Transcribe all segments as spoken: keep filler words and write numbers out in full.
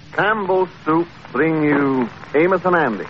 Campbell's Soup bring you Amos and Andy.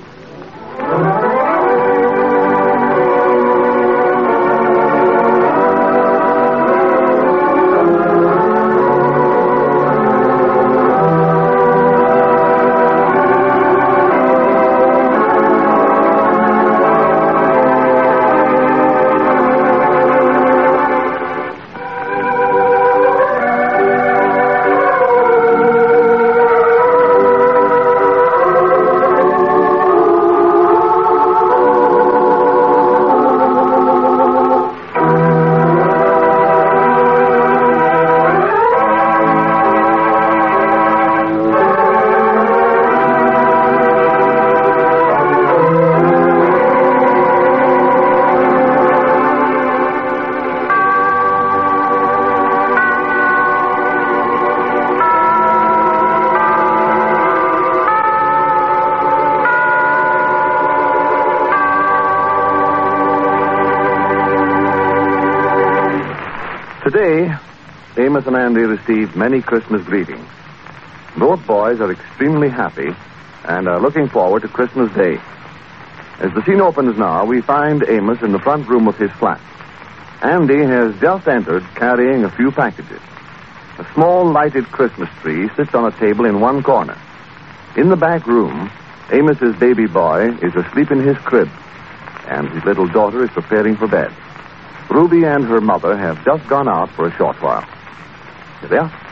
Today, Amos and Andy received many Christmas greetings. Both boys are extremely happy and are looking forward to Christmas Day. As the scene opens now, we find Amos in the front room of his flat. Andy has just entered carrying a few packages. A small lighted Christmas tree sits on a table in one corner. In the back room, Amos's baby boy is asleep in his crib, and his little daughter is preparing for bed. Ruby and her mother have just gone out for a short while. Here they are.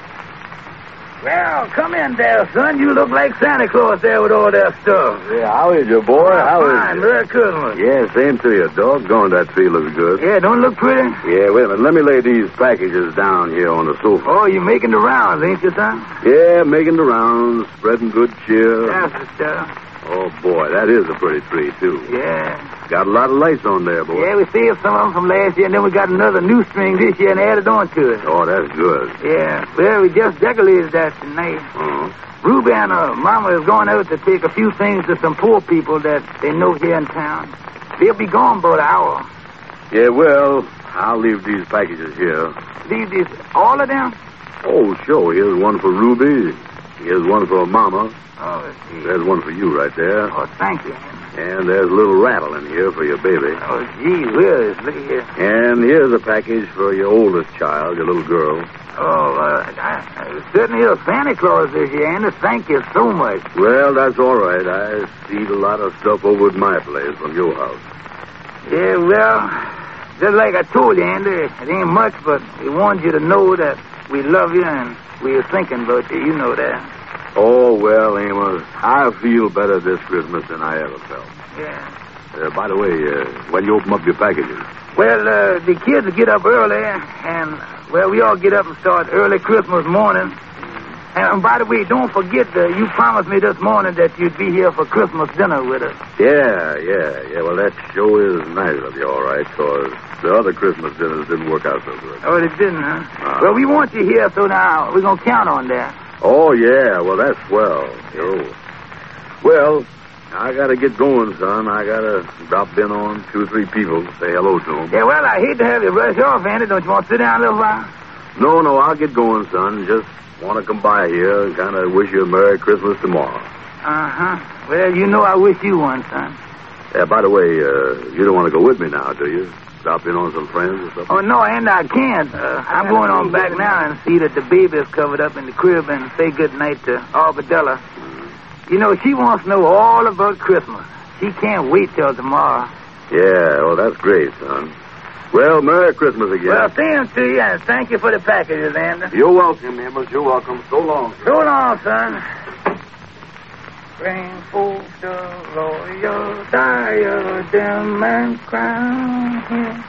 Well, come in there, son. You look like Santa Claus there with all that stuff. Yeah, how is you, boy? How Fine. is you? Merry Christmas. Yeah, same to you. Doggone, that tree looks good. Yeah, don't it look pretty? Yeah, wait a minute. Let me lay these packages down here on the sofa. Oh, you making the rounds, ain't you, son? Yeah, making the rounds, spreading good cheer. That's the stuff. Oh, boy, that is a pretty tree, too. Yeah. Got a lot of lights on there, boy. Yeah, we saved some of them from last year, and then we got another new string this year and added on to it. Oh, that's good. Yeah. Well, we just decorated that tonight. Uh-huh. Ruby and her mama is going out to take a few things to some poor people that they know here in town. They'll be gone about an hour. Yeah, well, I'll leave these packages here. Leave these, all of them? Oh, sure. Here's one for Ruby. Here's one for Mama. Oh, let's see. There's one for you right there. Oh, thank you. And there's a little rattle in here for your baby. Oh, gee whiz, look here. And here's a package for your oldest child, your little girl. Oh, uh, I, I certainly is Santa Claus this year, Andy. Thank you so much. Well, that's all right. I see a lot of stuff over at my place from your house. Yeah, well, just like I told you, Andy, it ain't much, but we wanted you to know that we love you and we are thinking about you. You know that. Oh, well, Amos, I feel better this Christmas than I ever felt. Yeah. Uh, by the way, uh, when you open up your packages? Well, uh, the kids get up early, and, well, we all get up and start early Christmas morning. And, by the way, don't forget, uh, you promised me this morning that you'd be here for Christmas dinner with us. Yeah, yeah, yeah. Well, that sure is nice of you, all right, because the other Christmas dinners didn't work out so good. Oh, it didn't, huh? Uh, well, we want you here, so now we're going to count on that. Oh, yeah. Well, that's swell. Oh. Well, I got to get going, son. I got to drop in on two or three people, say hello to them. Yeah, well, I hate to have you rush off, Andy. Don't you want to sit down a little while? No, no, I'll get going, son. Just want to come by here and kind of wish you a Merry Christmas tomorrow. Uh-huh. Well, you know I wish you one, son. Yeah, by the way, uh, you don't want to go with me now, do you? Stop in on some friends or something? Oh, no, and I can't. Uh, I'm going on back now and see that the baby is covered up in the crib and say good night to Arbadella. Mm. You know, she wants to know all about Christmas. She can't wait till tomorrow. Yeah, well, that's great, son. Well, Merry Christmas again. Well, same to you, and thank you for the packages, Andy. You're welcome, Amos. You're welcome. So long. So long, son. Bring forth the royal diadem and crown him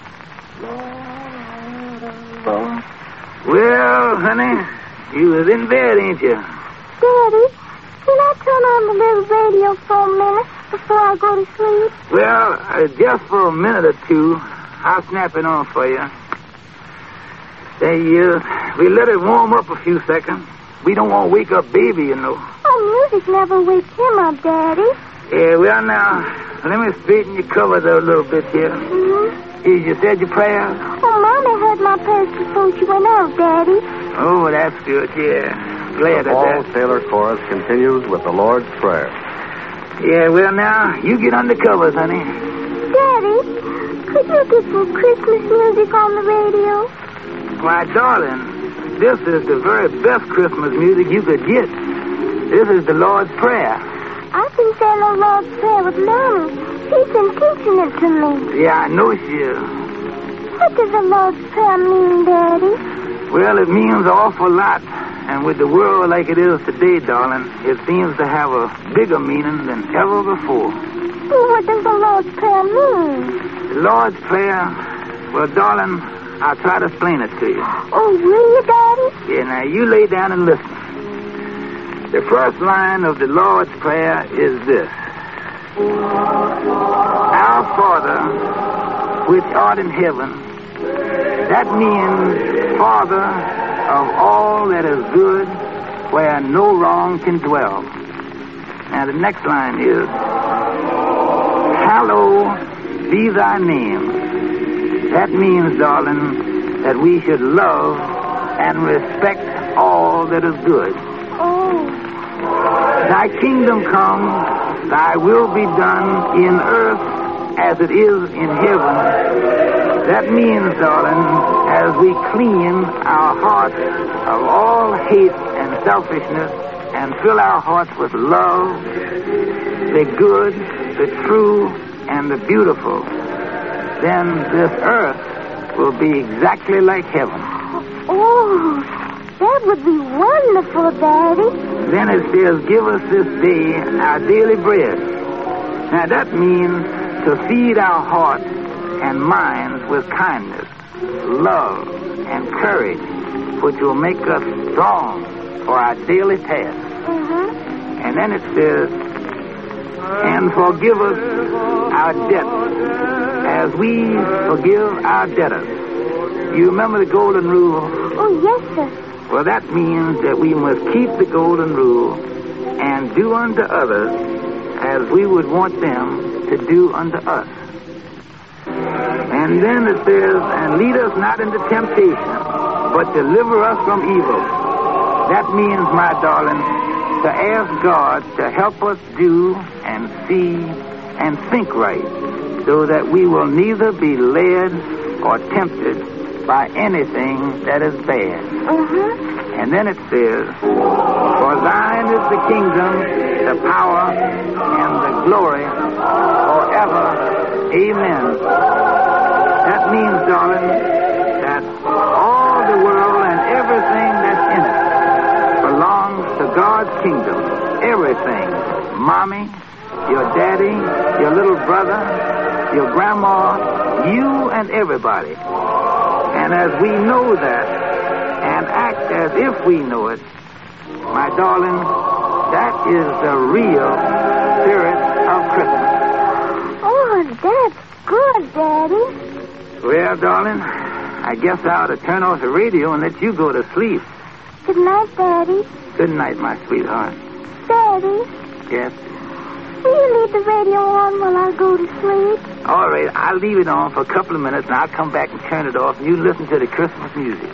Lord of all. Well, honey, you was in bed, ain't you? Daddy, can I turn on the little radio for a minute before I go to sleep? Well, uh, just for a minute or two, I'll snap it on for you. Say, uh, we let it warm up a few seconds. We don't want to wake up baby, you know. Oh, music never wakes him up, Daddy. Yeah, well, now, let me straighten your covers out a little bit here. Mm-hmm. Here, you said your prayers? Oh, Mommy heard my prayers before she went out, Daddy. Oh, that's good, yeah. glad the of Fall that. Sailor Chorus continues with the Lord's Prayer. Yeah, well, now, you get under covers, honey. Daddy, could you get some Christmas music on the radio? Why, darling, this is the very best Christmas music you could get. This is the Lord's Prayer. I've been saying the Lord's Prayer with Mommy. She's been teaching it to me. Yeah, I know she is. What does the Lord's Prayer mean, Daddy? Well, it means an awful lot. And with the world like it is today, darling, it seems to have a bigger meaning than ever before. Well, what does the Lord's Prayer mean? The Lord's Prayer, well, darling, I'll try to explain it to you. Oh, will you, Daddy? Yeah, now, you lay down and listen. The first line of the Lord's Prayer is this. Our Father, which art in heaven. That means Father of all that is good, where no wrong can dwell. Now, the next line is, Hallowed be thy name. That means, darling, that we should love and respect all that is good. Oh. Thy kingdom come, thy will be done in earth as it is in heaven. That means, darling, as we clean our hearts of all hate and selfishness and fill our hearts with love, the good, the true, and the beautiful, then this earth will be exactly like heaven. Oh, that would be wonderful, Daddy. Then it says, give us this day our daily bread. Now that means to feed our hearts and minds with kindness, love, and courage, which will make us strong for our daily task. Mm-hmm. And then it says, and forgive us our debts as we forgive our debtors. You remember the golden rule? Oh, yes, sir. Well, that means that we must keep the golden rule and do unto others as we would want them to do unto us. And then it says, and lead us not into temptation, but deliver us from evil. That means, my darling, to ask God to help us do and see and think right, so that we will neither be led or tempted by anything that is bad. Mm-hmm. And then it says, for thine is the kingdom, the power, and the glory forever. Amen. That means, darling, that all the world and everything that's in it belongs to God's kingdom. Everything. Mommy, your daddy, your little brother, your grandma, you and everybody. And as we know that and act as if we know it, my darling, that is the real spirit of Christmas. Oh, that's good, Daddy. Well, darling, I guess I ought to turn off the radio and let you go to sleep. Good night, Daddy. Good night, my sweetheart. Daddy, Yes? will you leave the radio on while I go to sleep? All right, I'll leave it on for a couple of minutes, and I'll come back and turn it off, and you listen to the Christmas music.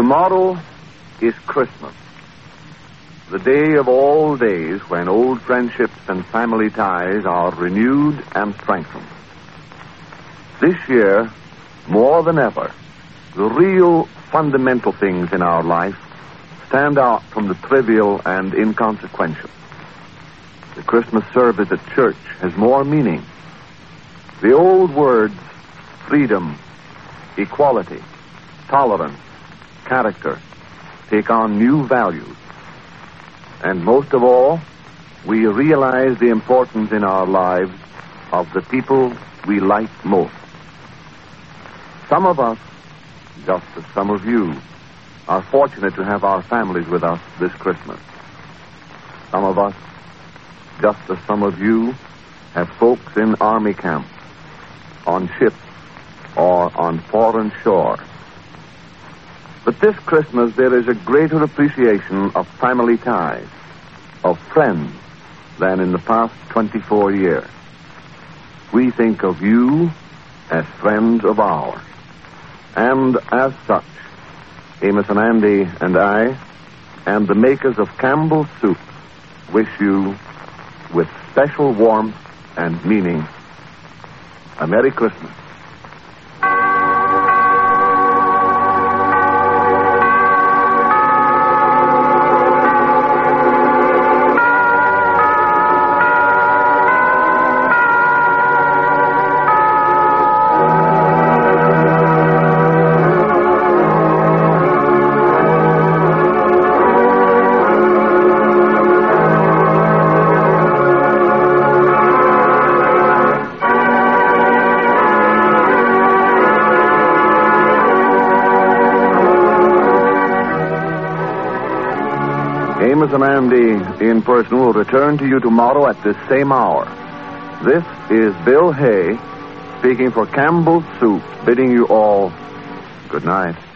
Tomorrow is Christmas, the day of all days when old friendships and family ties are renewed and strengthened. This year, more than ever, the real fundamental things in our life stand out from the trivial and inconsequential. The Christmas service at church has more meaning. The old words, freedom, equality, tolerance, character, take on new values. And most of all, we realize the importance in our lives of the people we like most. Some of us, just as some of you, are fortunate to have our families with us this Christmas. Some of us, just as some of you, have folks in army camps, on ships, or on foreign shores. But this Christmas there is a greater appreciation of family ties, of friends, than in the past twenty-four years. We think of you as friends of ours. And as such, Amos and Andy and I, and the makers of Campbell's Soup, wish you, with special warmth and meaning, a Merry Christmas. Amos and Andy in person will return to you tomorrow at this same hour. This is Bill Hay speaking for Campbell's Soup, bidding you all good night.